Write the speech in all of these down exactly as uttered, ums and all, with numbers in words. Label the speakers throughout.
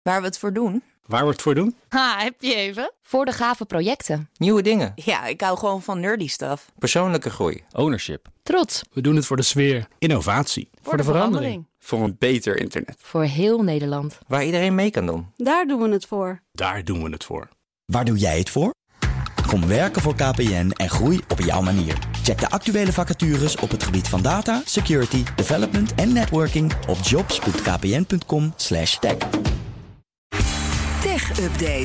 Speaker 1: Waar we het voor doen?
Speaker 2: Waar we het voor doen?
Speaker 3: Ha, heb je even? Voor de gave projecten.
Speaker 4: Nieuwe dingen.
Speaker 1: Ja, ik hou gewoon van nerdy stuff.
Speaker 4: Persoonlijke groei.
Speaker 5: Ownership.
Speaker 3: Trots.
Speaker 2: We doen het voor de sfeer. Innovatie.
Speaker 3: Voor, voor de, de verandering.
Speaker 6: verandering. Voor een beter internet.
Speaker 3: Voor heel Nederland.
Speaker 4: Waar iedereen mee kan doen.
Speaker 7: Daar doen we het voor.
Speaker 2: Daar doen we het voor.
Speaker 8: Waar doe jij het voor? Kom werken voor K P N en groei op jouw manier. Check de actuele vacatures op het gebied van data, security, development en networking op jobs punt k p n punt com slash tech.
Speaker 9: Tech Update.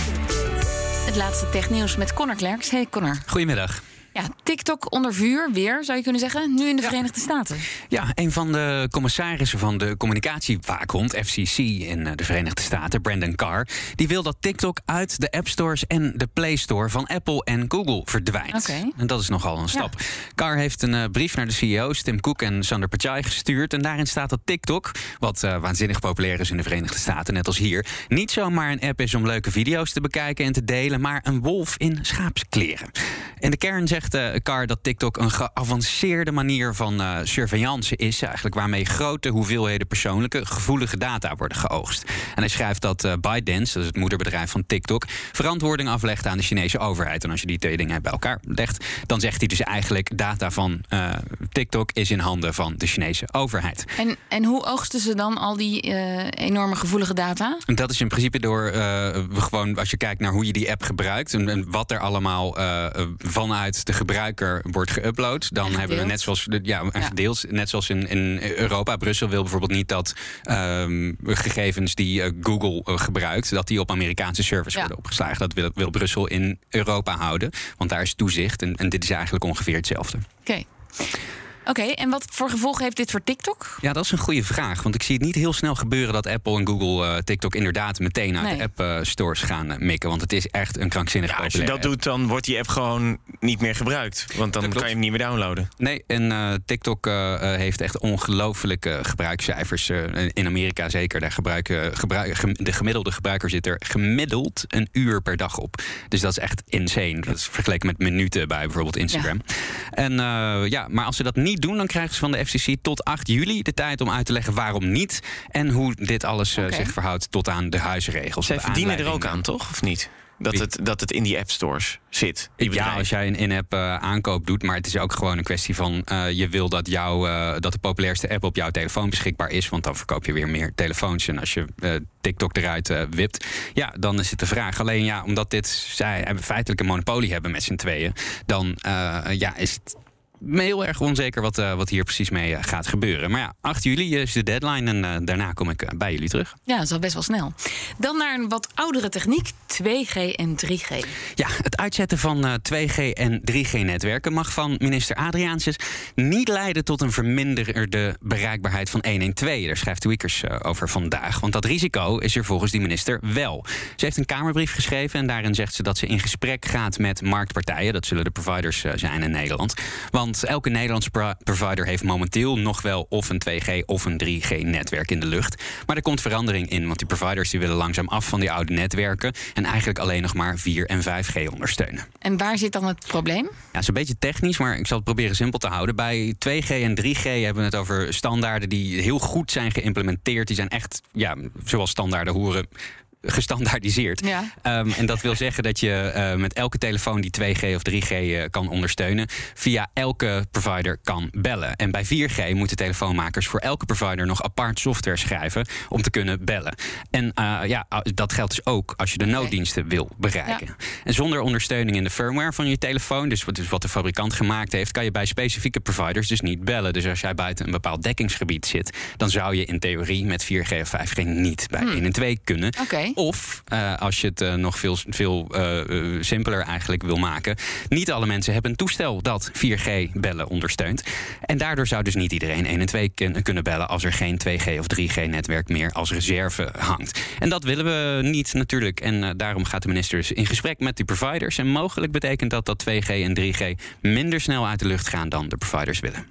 Speaker 3: Het laatste technieuws met Connor Klerks. Hey Connor.
Speaker 10: Goedemiddag.
Speaker 3: Ja, TikTok onder vuur weer, zou je kunnen zeggen. Nu in de
Speaker 10: ja.
Speaker 3: Verenigde Staten.
Speaker 10: Ja, een van de commissarissen van de communicatiewaakhond, F C C in de Verenigde Staten, Brandon Carr, die wil dat TikTok uit de App Stores en de Play Store van Apple en Google verdwijnt.
Speaker 3: Okay.
Speaker 10: En dat is nogal een stap. Ja. Carr heeft een uh, brief naar de C E O's Tim Cook en Sundar Pichai gestuurd. En daarin staat dat TikTok, wat uh, waanzinnig populair is in de Verenigde Staten, net als hier, niet zomaar een app is om leuke video's te bekijken en te delen, maar een wolf in schaapskleren. En de kern zegt Zegt uh, Carr dat TikTok een geavanceerde manier van uh, surveillance is, eigenlijk waarmee grote hoeveelheden persoonlijke, gevoelige data worden geoogst. En hij schrijft dat uh, ByteDance, dat is het moederbedrijf van TikTok, verantwoording aflegt aan de Chinese overheid. En als je die twee dingen bij elkaar legt, dan zegt hij dus eigenlijk data van uh, TikTok is in handen van de Chinese overheid.
Speaker 3: En, en hoe oogsten ze dan al die uh, enorme gevoelige data?
Speaker 10: Dat is in principe door uh, gewoon, als je kijkt naar hoe je die app gebruikt en, en wat er allemaal uh, vanuit de gebruiker wordt geüpload, dan hebben we net zoals ja, ja. gedeeld, net zoals in, in Europa. Brussel wil bijvoorbeeld niet dat um, gegevens die uh, Google uh, gebruikt, dat die op Amerikaanse servers ja. worden opgeslagen. Dat wil, wil Brussel in Europa houden, want daar is toezicht en, en dit is eigenlijk ongeveer hetzelfde.
Speaker 3: Oké. Okay. Oké, okay, en wat voor gevolgen heeft dit voor TikTok?
Speaker 10: Ja, dat is een goede vraag. Want ik zie het niet heel snel gebeuren dat Apple en Google uh, TikTok inderdaad meteen uit nee. de app uh, stores gaan uh, mikken. Want het is echt een krankzinnig
Speaker 6: ja,
Speaker 10: populaire
Speaker 6: Als je dat
Speaker 10: app.
Speaker 6: doet, dan wordt die app gewoon niet meer gebruikt. Want dan kan je hem niet meer downloaden.
Speaker 10: Nee, en uh, TikTok uh, heeft echt ongelooflijke gebruikscijfers. Uh, in Amerika zeker. Daar gebruiken, gebruik, gem, de gemiddelde gebruiker zit er gemiddeld een uur per dag op. Dus dat is echt insane. Dat is vergeleken met minuten bij bijvoorbeeld Instagram. Ja. En uh, ja, maar als ze dat niet doen, dan krijgen ze van de F C C tot acht juli de tijd om uit te leggen waarom niet en hoe dit alles uh, okay. zich verhoudt tot aan de huisregels.
Speaker 6: Zij verdienen er ook aan, toch? Of niet? Dat het, dat het in die app stores zit.
Speaker 10: Ja, als jij een in-app uh, aankoop doet, maar het is ook gewoon een kwestie van uh, je wil dat, jou, uh, dat de populairste app op jouw telefoon beschikbaar is, want dan verkoop je weer meer telefoons. En als je uh, TikTok eruit uh, wipt, ja, dan is het de vraag. Alleen ja, omdat dit zij hebben feitelijk een monopolie hebben met z'n tweeën, dan uh, ja, is het heel erg onzeker wat, uh, wat hier precies mee uh, gaat gebeuren. Maar ja, acht juli is de deadline en uh, daarna kom ik uh, bij jullie terug.
Speaker 3: Ja, dat is al best wel snel. Dan naar een wat oudere techniek, twee G en drie G.
Speaker 10: Ja, het uitzetten van uh, twee G en drie G-netwerken mag van minister Adriaansens niet leiden tot een verminderde bereikbaarheid van honderdtwaalf. Daar schrijft Tweakers uh, over vandaag. Want dat risico is er volgens die minister wel. Ze heeft een Kamerbrief geschreven en daarin zegt ze dat ze in gesprek gaat met marktpartijen. Dat zullen de providers uh, zijn in Nederland. Want Want elke Nederlandse pro- provider heeft momenteel nog wel of een twee G of een drie G-netwerk in de lucht. Maar er komt verandering in, want die providers die willen langzaam af van die oude netwerken en eigenlijk alleen nog maar vier en vijf G ondersteunen.
Speaker 3: En waar zit dan het probleem?
Speaker 10: Ja, het is een beetje technisch, maar ik zal het proberen simpel te houden. Bij twee G en drie G hebben we het over standaarden die heel goed zijn geïmplementeerd. Die zijn echt, ja, zoals standaarden horen, gestandaardiseerd.
Speaker 3: Ja.
Speaker 10: Um, en dat wil zeggen dat je uh, met elke telefoon die twee G of drie G uh, kan ondersteunen, via elke provider kan bellen. En bij vier G moeten telefoonmakers voor elke provider nog apart software schrijven om te kunnen bellen. En uh, ja, dat geldt dus ook als je de nooddiensten wil bereiken. Ja. En zonder ondersteuning in de firmware van je telefoon, dus wat, dus wat de fabrikant gemaakt heeft, kan je bij specifieke providers dus niet bellen. Dus als jij buiten een bepaald dekkingsgebied zit, dan zou je in theorie met vier G of vijf G niet bij hmm. één en twee kunnen.
Speaker 3: Okay.
Speaker 10: Of, uh, als je het uh, nog veel, veel uh, uh, simpeler eigenlijk wil maken, niet alle mensen hebben een toestel dat vier G bellen ondersteunt. En daardoor zou dus niet iedereen één en twee kun- kunnen bellen als er geen twee G of drie G-netwerk meer als reserve hangt. En dat willen we niet natuurlijk. En uh, daarom gaat de minister dus in gesprek met die providers. En mogelijk betekent dat dat twee G en drie G minder snel uit de lucht gaan dan de providers willen.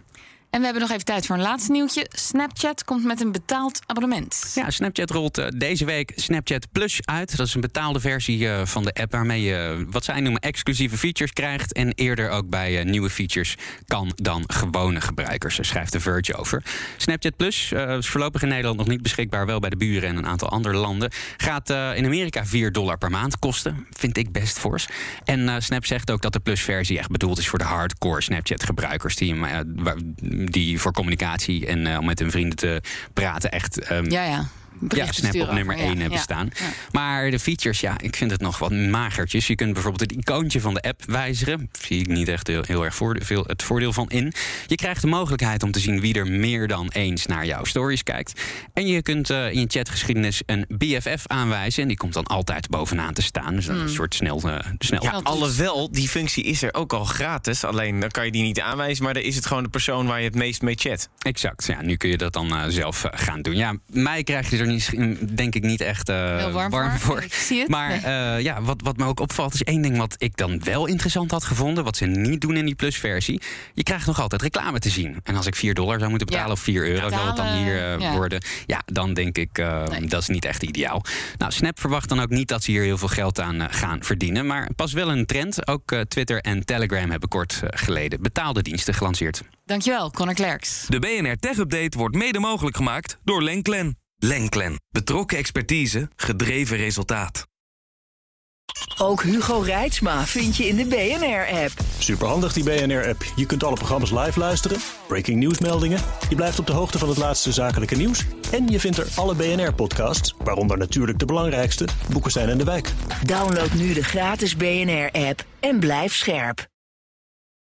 Speaker 3: En we hebben nog even tijd voor een laatste nieuwtje. Snapchat komt met een betaald abonnement.
Speaker 10: Ja, Snapchat rolt uh, deze week Snapchat Plus uit. Dat is een betaalde versie uh, van de app waarmee je uh, wat zij noemen exclusieve features krijgt. En eerder ook bij uh, nieuwe features kan dan gewone gebruikers. Daar schrijft The Verge over. Snapchat Plus uh, is voorlopig in Nederland nog niet beschikbaar. Wel bij de buren en een aantal andere landen. Gaat uh, in Amerika vier dollar per maand kosten. Vind ik best fors. En uh, Snap zegt ook dat de Plus-versie echt bedoeld is voor de hardcore Snapchat-gebruikers. Die, uh, die voor communicatie en uh, om met hun vrienden te praten echt... Um,
Speaker 3: ja, ja.
Speaker 10: Ja, Snap op nummer één ja, hebben ja, staan. Ja. Maar de features, ja, ik vind het nog wat magertjes. Je kunt bijvoorbeeld het icoontje van de app wijzigen. Daar zie ik niet echt heel, heel erg voordeel, veel, het voordeel van in. Je krijgt de mogelijkheid om te zien wie er meer dan eens naar jouw stories kijkt. En je kunt uh, in je chatgeschiedenis een B F F aanwijzen. En die komt dan altijd bovenaan te staan. Dus dat is mm. een soort snel... Uh, snel
Speaker 6: ja, alhoewel, die functie is er ook al gratis. Alleen dan kan je die niet aanwijzen. Maar dan is het gewoon de persoon waar je het meest mee chat.
Speaker 10: Exact, ja, nu kun je dat dan uh, zelf uh, gaan doen. Ja, mij krijg je er niet, denk ik niet echt uh,
Speaker 3: heel warm,
Speaker 10: warm
Speaker 3: voor.
Speaker 10: voor.
Speaker 3: Ik zie het.
Speaker 10: Maar uh, ja, wat, wat me ook opvalt is één ding wat ik dan wel interessant had gevonden. Wat ze niet doen in die Plus-versie. Je krijgt nog altijd reclame te zien. En als ik vier dollar zou moeten betalen ja. of vier euro zal het dan hier uh, ja. worden. Ja, dan denk ik, uh, nee. dat is niet echt ideaal. Nou, Snap verwacht dan ook niet dat ze hier heel veel geld aan uh, gaan verdienen. Maar pas wel een trend. Ook uh, Twitter en Telegram hebben kort uh, geleden betaalde diensten gelanceerd.
Speaker 3: Dankjewel, Connor Klerks.
Speaker 5: De B N R Tech Update wordt mede mogelijk gemaakt door Lenklen. Lenklen. Betrokken expertise, gedreven resultaat.
Speaker 7: Ook Hugo Reitsma vind je in de B N R-app.
Speaker 9: Superhandig die B N R-app. Je kunt alle programma's live luisteren, breaking nieuwsmeldingen. Je blijft op de hoogte van het laatste zakelijke nieuws. En je vindt er alle B N R-podcasts, waaronder natuurlijk de belangrijkste, Boekestein en de Wijk.
Speaker 7: Download nu de gratis B N R-app en blijf scherp.